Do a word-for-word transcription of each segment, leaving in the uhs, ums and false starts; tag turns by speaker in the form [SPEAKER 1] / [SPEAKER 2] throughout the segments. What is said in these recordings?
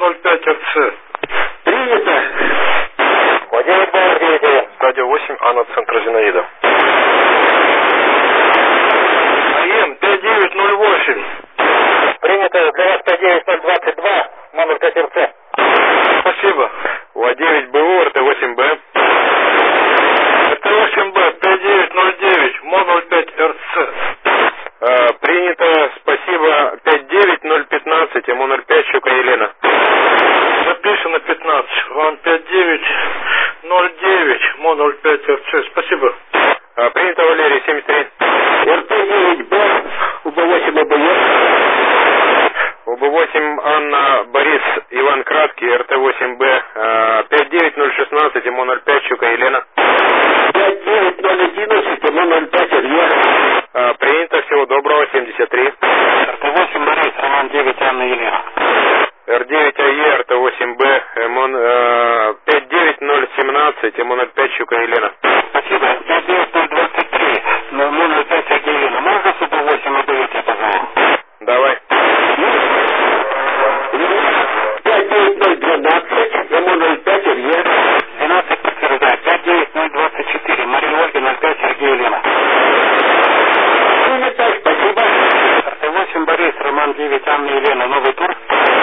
[SPEAKER 1] ноль пять эр цэ.
[SPEAKER 2] Принято. Владимир Борис,
[SPEAKER 1] Радио восемь, Анна, центр Зинаида. АЕМ пять девять ноль восемь.
[SPEAKER 2] Принято. Для вас пять девять ноль двадцать два, номер пять эр цэ.
[SPEAKER 1] Спасибо.
[SPEAKER 3] УА девять БУ, эр тэ восемь бэ.
[SPEAKER 1] эр тэ восемь бэ пять девять ноль девять, модуль пять эр цэ.
[SPEAKER 3] А, принято, спасибо. пять девять ноль пятнадцать, эм ноль пять, Щука Елена.
[SPEAKER 1] Записано пятнадцать. Ван пять девять ноль девять, модуль пять эр цэ. Спасибо.
[SPEAKER 3] А, принято, Валерий, семьдесят три.
[SPEAKER 2] эр тэ девять бэ, у бэ восемь эй бэ е.
[SPEAKER 3] у бэ восемь Анна, Борис, Иван Краткий, эр тэ восемь бэ. А, пять девять ноль шестнадцать, эм ноль пять, Щука Елена.
[SPEAKER 2] пять девять ноль одиннадцать, эм ноль пять эр е.
[SPEAKER 3] А, принято, всего доброго, семьдесят три.
[SPEAKER 2] эр тэ восемь Борис, Роман девять, Анна Елена.
[SPEAKER 3] эр девять эй е, эр тэ восемь бэ, пять девять ноль семнадцать, эм ноль пять, Щука Елена.
[SPEAKER 2] Спасибо. пять девять ноль двадцать три, эм ноль пять, Сергей Елена. Можно с у бэ восемь эй бэ е, я позову?
[SPEAKER 3] Давай.
[SPEAKER 2] пять девять ноль двенадцать, эм ноль пять эр е. двенадцать подтверждает. пять девять ноль двадцать четыре, Мария Ольга, ноль пять, Сергей Елена. Принято, спасибо. эр тэ восемь Борис, Роман девять, Анна Елена. Новый тур.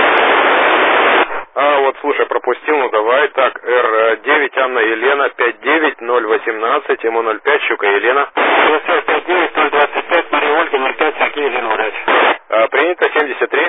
[SPEAKER 3] А, вот, слушай, пропустил, ну давай, так, эр девять Анна Елена, пять девять ноль восемнадцать, эм ноль пять, Щука Елена.
[SPEAKER 2] пять девять ноль двадцать пять, Мария Ольга, ноль пять, Сергей Елена, удачи.
[SPEAKER 3] А, принято, семьдесят три.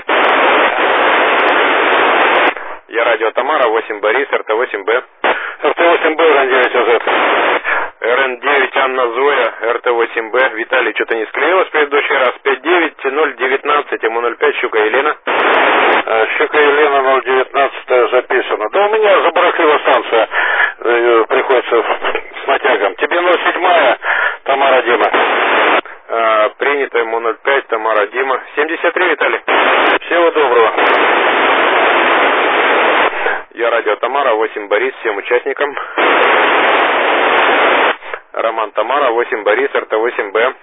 [SPEAKER 3] Я радио Тамара, восемь Борис, эр тэ восемь бэ.
[SPEAKER 1] эр тэ восемь бэ, эр эн девять а зет.
[SPEAKER 3] эр эн девять Анна Зоя, эр тэ восемь бэ. Виталий, что-то не склеилось в предыдущий раз. пять девять ноль девятнадцать, эм ноль пять, Щука Елена.
[SPEAKER 1] А, Щука Елена, ноль девятнадцать записано. Да у меня забарахлила станция. Э, приходится с натягом. Тебе ноль семь, Тамара Дима.
[SPEAKER 3] А, принято, эм ноль пять, Тамара Дима. семьдесят три, Виталий.
[SPEAKER 1] Всего доброго.
[SPEAKER 3] Я радио Тамара, восемь Борис, всем участникам. Роман Тамара, восемь Борис, эр тэ восемь бэ.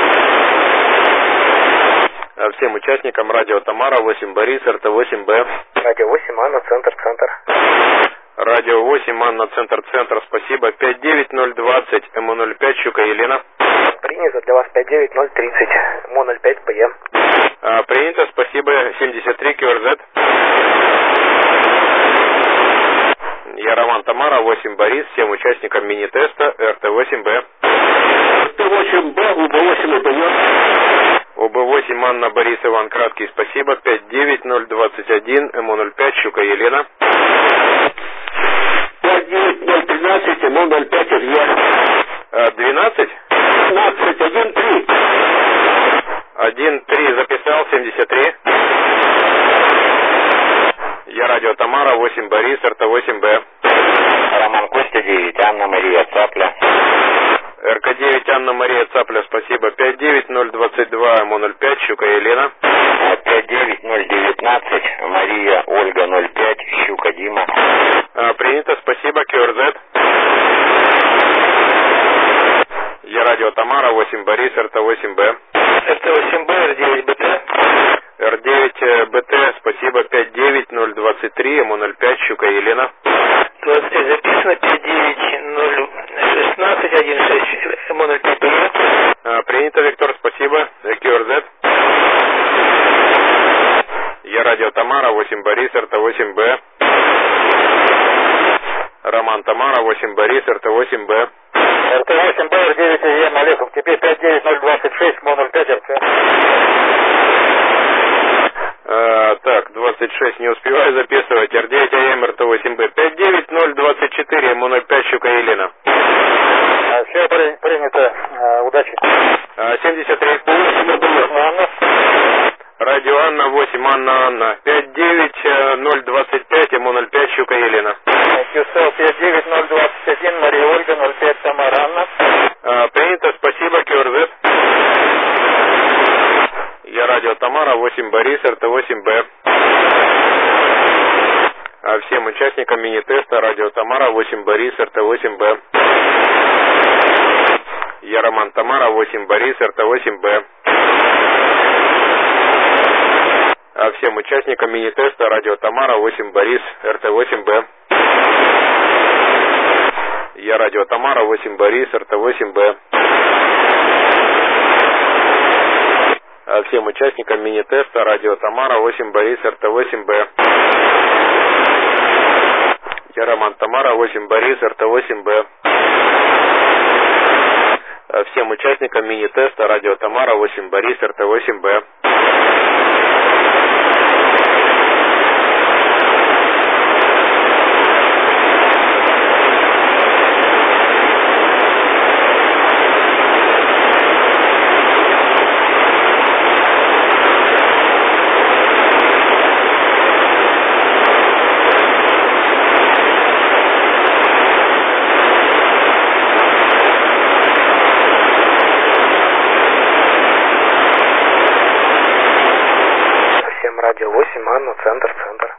[SPEAKER 3] Всем участникам радио Тамара, восемь Борис, эр тэ восемь бэ.
[SPEAKER 2] Радио восемь, Анна, центр, центр.
[SPEAKER 3] Радио восемь, Анна, центр, центр, спасибо. пять девять ноль двадцать, эм ноль пять, Щука Елена.
[SPEAKER 2] Принято, для вас пять девять ноль тридцать, эм ноль пять бэ е.
[SPEAKER 3] А, принято, спасибо, семьдесят три, ка эр зет. Я Роман Тамара, восемь Борис, всем участникам мини-теста эр тэ восемь бэ.
[SPEAKER 2] эр тэ восемь бэ, у бэ восемь эй бэ е.
[SPEAKER 3] у бэ восемь Анна, Борис, Иван Краткий, спасибо. пять девять ноль двадцать один, эм ноль пять, Щука Елена.
[SPEAKER 2] пять девять ноль тринадцать, эм ноль пять эр е.
[SPEAKER 3] А, двенадцать?
[SPEAKER 2] двенадцать, один три.
[SPEAKER 3] один три записал, семьдесят три. Я радио Тамара, восемь Борис, эр тэ восемь бэ.
[SPEAKER 2] Роман Костя, девять, Анна Мария Цапля.
[SPEAKER 3] эр ка девять Анна Мария Цапля, спасибо. пять девять ноль двадцать два, эм ноль пять, Щука Елена.
[SPEAKER 2] пять девять ноль девятнадцать, Мария Ольга, ноль пять, Щука Дима.
[SPEAKER 3] А, принято, спасибо, ка эр зет. Я радио Тамара, восемь Борис, эр тэ восемь бэ.
[SPEAKER 2] эр тэ восемь бэ, эр девять бэ тэ.
[SPEAKER 3] эр девять бэ тэ, спасибо, пять девять ноль двадцать три, эм ноль пять, Щука Елена.
[SPEAKER 2] двадцать пять записано, пять девять ноль шестнадцать, один шесть, эм ноль пять бэ е.
[SPEAKER 3] А, принято, Виктор, спасибо, ка эр зет. Я радио Тамара, восемь Борис, эр тэ восемь бэ. Роман Тамара, восемь Борис, эр тэ восемь бэ.
[SPEAKER 2] эр тэ восемь бэ, эр девять е, Малехов, теперь пять девять ноль двадцать шесть, эм ноль пять эр цэ.
[SPEAKER 3] А, так, двадцать шесть не успеваю записывать, эр девять а эм, эр тэ восемь бэ. пять девять ноль двадцать четыре, эм ноль пять, Щука Елена.
[SPEAKER 2] А, все принято, а, удачи.
[SPEAKER 3] А, семьдесят три.
[SPEAKER 2] Анна.
[SPEAKER 3] Радио Анна, восемь Анна Анна. пять девять ноль двадцать пять, эм ноль пять, Щука Елена.
[SPEAKER 2] Кюсел, пять девять ноль двадцать один, Мария Ольга, ноль пять, Тамара Анна.
[SPEAKER 3] А, принято, спасибо, ка эр зет. Я радио Тамара, восемь Борис, эр тэ восемь бэ. А всем участникам мини-теста радио Тамара, восемь Борис, эр тэ восемь бэ. Я Роман Тамара, восемь Борис, эр тэ восемь бэ. А всем участникам мини-теста радио Тамара восемь Борис, эр тэ восемь бэ. Я радио Тамара восемь Борис, эр тэ восемь бэ. А всем участникам мини-теста радио Тамара восемь Борис, эр тэ восемь бэ. Я Роман Тамара восемь Борис, эр тэ восемь бэ. А всем участникам мини-теста радио Тамара восемь Борис, эр тэ восемь бэ.
[SPEAKER 4] Радио восемь, Анна, центр, центр.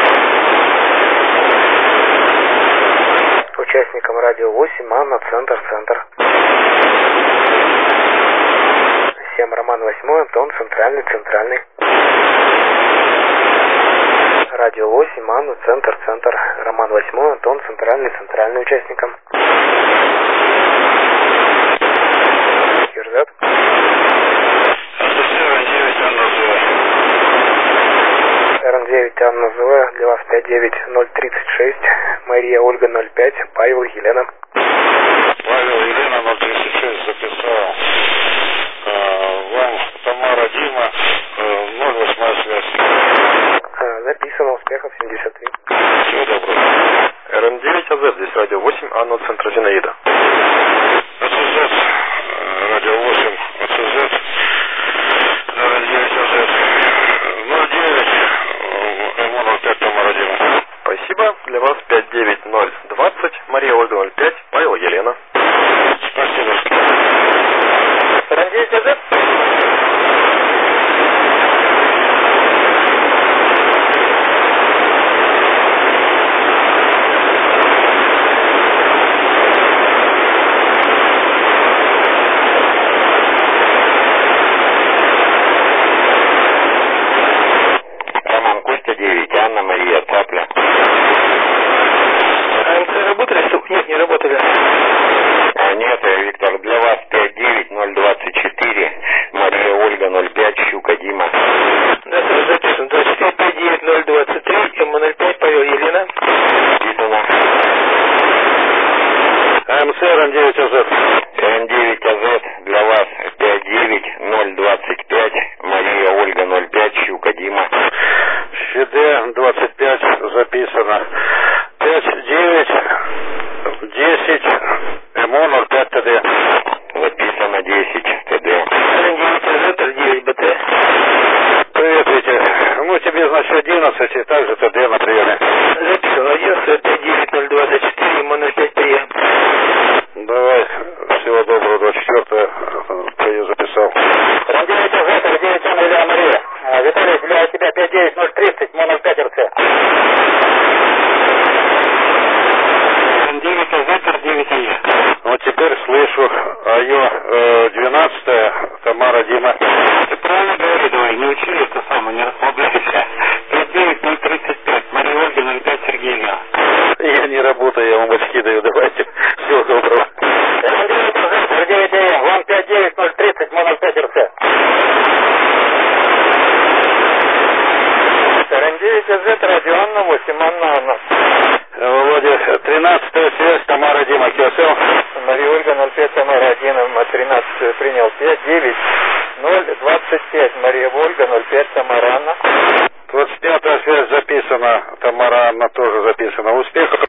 [SPEAKER 4] Участникам радио восемь, Анна, центр, центр. семь, Роман восемь, Антон, центральный, центральный. Радио восемь, Анна, центр, центр. Роман восемь, Антон, центральный, центральный участникам. Кирзет. эр девять, Анна Зоя, для вас пять девять ноль тридцать шесть, Мария Ольга ноль пять, Павел Елена.
[SPEAKER 1] Павел Елена ноль тридцать шесть записал. А, вам Тамара Дима, ноль восемь связь.
[SPEAKER 4] А, записано, успехов семьдесят три.
[SPEAKER 1] Всего доброго.
[SPEAKER 3] эр эм девять АЗ, здесь радио восемь, Анна, центр Зинаида.
[SPEAKER 1] АЦЗ, радио восемь, АЦЗ, эр эм девять АЗ, ноль девять, эм ноль пять, Тамара Дима.
[SPEAKER 3] Спасибо. Для вас пять девять ноль двадцать, Мария Ольга ноль пять, Павел Елена.
[SPEAKER 1] Спасибо.
[SPEAKER 3] эр эм девять АЗ.
[SPEAKER 2] Роман Костя девять, Анна Мария Цапля.
[SPEAKER 4] АМЦ работали? Нет, не работали.
[SPEAKER 2] А, нет, Виктор, для вас пять девять ноль двадцать четыре, Мария Ольга ноль пять, Щука Дима.
[SPEAKER 4] Да, сэр, записан. двадцать четыре пять девять ноль двадцать три, эм ноль пять, Павел Елена.
[SPEAKER 2] Записано.
[SPEAKER 1] АМЦ эр эм девять АЗ.
[SPEAKER 2] эр эм девять АЗ, для вас пять девять ноль двадцать пять, Мария Ольга ноль пять, Щука Дима.
[SPEAKER 1] ЩД двадцать пять записано. пять девять десять, ЭМО ноль пять ТД.
[SPEAKER 2] Записано десять ТД.
[SPEAKER 4] эр эм девять АЗ, эр девять БТ.
[SPEAKER 1] Привет, Витя. Ну, тебе, значит, одиннадцать и также ТД на приеме.
[SPEAKER 4] Записан. одиннадцать пять девять ноль двадцать четыре, эм ноль пять прием.
[SPEAKER 1] Давай, всего доброго, двадцать четвёртого, ты записал.
[SPEAKER 2] эр эм девять АЗ, эр девять Анна Мария. Виталий, для тебя пять девять ноль тридцать, эм ноль пять РЦ. эр девять АЗ, эр девять АЕ.
[SPEAKER 1] Вот теперь слышу, АЙО двенадцать, Тамара Дима.
[SPEAKER 2] Ты правильно говори, давай, не учи это самое, не расслабляйся. пять девять ноль тридцать пять, Мария Ольга ноль пять, Сергей Илья.
[SPEAKER 1] Я не работаю, я вам очки даю, давайте. Всего доброго.
[SPEAKER 2] эр девять АЗ, эр девять АЕ, вам пять девять ноль тридцать, эм ноль пять РЦ.
[SPEAKER 4] эр девять АЗ, радио Анна восемь, Анна, Анна.
[SPEAKER 1] Володя, тринадцатая связь, Тамара Дима, КСЛ.
[SPEAKER 4] Мария Ольга ноль пять, Тамара один, тринадцать принял. пять девять ноль двадцать пять, Мария Ольга ноль пять, Тамара Анна.
[SPEAKER 1] двадцать пятая связь записана, Тамара Анна тоже записана. Успехов.